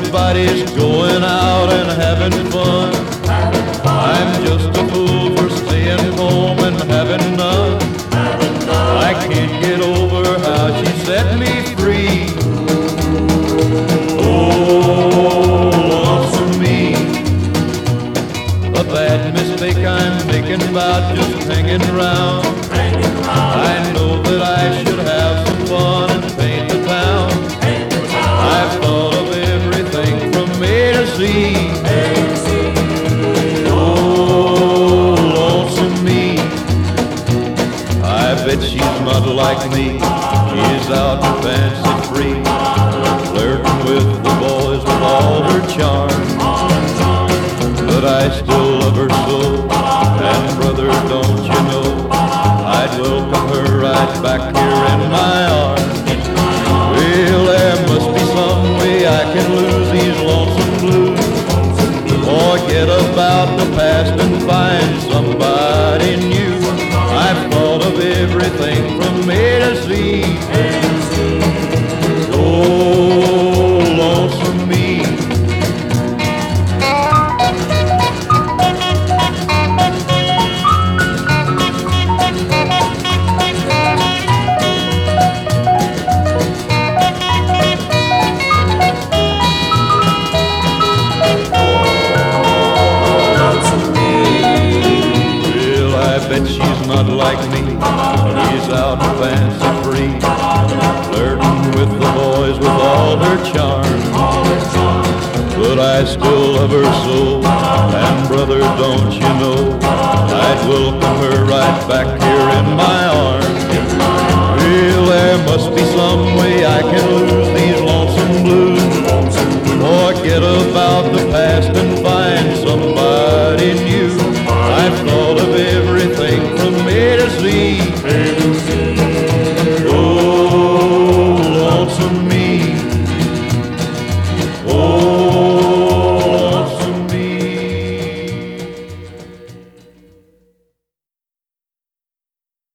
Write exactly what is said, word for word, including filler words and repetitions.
Everybody's going out and having fun. I'm just a fool for staying home and having none. I can't get over how she set me free. Oh, lonesome me. A bad mistake I'm making about just hanging around. I know that I should have some fun and paint the town. I've thought of everything from A to Z. Oh, lonesome me. I bet she's not like me. She's out and fancy free, flirting with the boys with all her charm. But I still love her so, and brother, don't you know, I'd welcome her right back here in my arms. Well, there must be some way I can lose these lonesome blues, forget about the past and find somebody new. I've thought of everything from A to Z. Oh, lonesome me. Bet she's not like me. She's out and fancy free, flirting with the boys with all her charm. But I still love her so, and brother, don't you know, I'd welcome her right back here in my arms. Well, there must be some way I can lose these lonesome blues, forget about